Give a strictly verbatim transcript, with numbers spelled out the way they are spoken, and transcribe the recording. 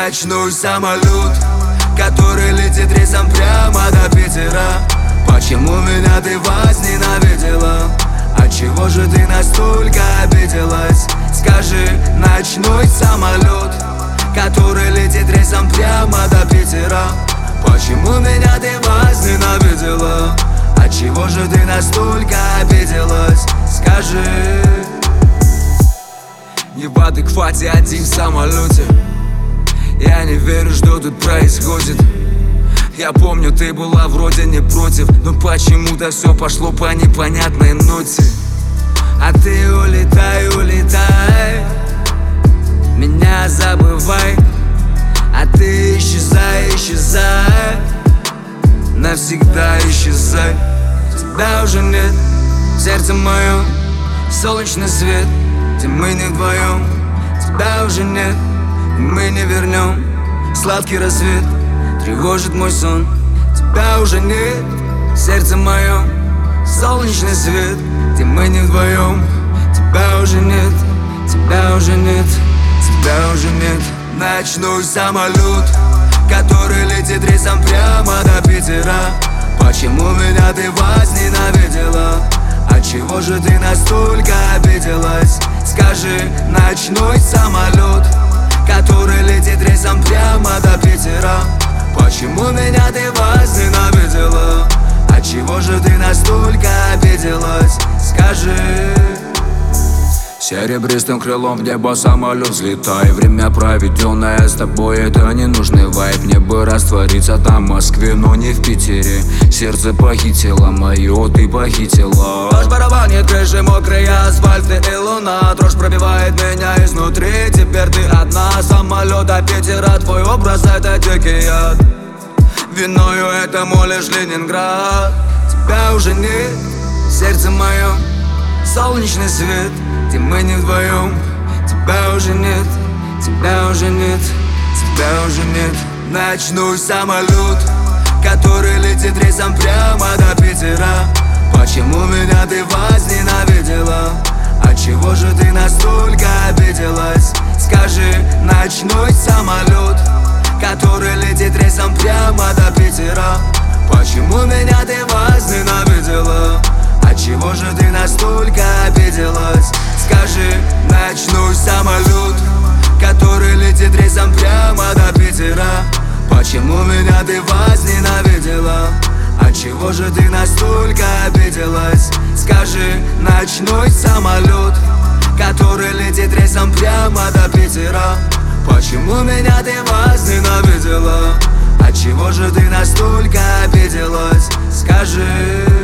Ночной самолет, который летит рейсом прямо до Питера. Почему меня ты возненавидела? Отчего же ты настолько обиделась? Скажи, ночной самолет, который летит рейсом прямо до Питера. Почему меня ты возненавидела? Отчего же ты настолько обиделась? Скажи. Не в адеквате, один в самолете. Я не верю, что тут происходит. Я помню, ты была вроде не против, но почему-то все пошло по непонятной ноте. А ты улетай, улетай, меня забывай. А ты исчезай, исчезай, навсегда исчезай. Тебя уже нет в сердце моем, солнечный свет, где мы не вдвоем. Тебя уже нет, и мы не вернем. Сладкий рассвет тревожит мой сон. Тебя уже нет в сердце моем, солнечный свет, где мы не вдвоем. Тебя уже нет, тебя уже нет, тебя уже нет. Ночной самолет, который летит рейсом прямо до Питера. Почему меня ты возненавидела? Отчего же ты настолько обиделась? Скажи, ночной самолет, который летит рейсом прямо до Питера. Почему меня ты возненавидела? Отчего же ты настолько обиделась? Скажи. Серебристым крылом в небо самолет взлетай. Время, проведенное с тобой, это ненужный вайб. Мне бы раствориться там в Москве, но не в Питере. Сердце похитило мое, ты похитила. Дрожь барабанит крыши, мокрые асфальты и луна. Дрожь пробивает меня изнутри, теперь ты одна. Самолет до Питера, твой образ это дикий яд. Виною этому лишь Ленинград. Тебя уже нет в сердце моем, солнечный свет, где мы не вдвоем. Тебя уже нет, тебя уже нет, тебя уже нет. Ночной самолет, который летит рейсом прямо до Питера. Почему меня ты возненавидела? Отчего же ты настолько обиделась? Скажи, ночной самолет, который летит рейсом прямо до Питера. Почему меня ты возненавидела? Отчего же ты настолько обиделась? Скажи, ночной самолет, который летит рейсом прямо до Питера. Почему меня ты возненавидела? Отчего же ты настолько обиделась? Скажи, ночной самолет, который летит рейсом прямо до Питера. Почему меня ты возненавидела? Отчего же ты настолько обиделась? Скажи.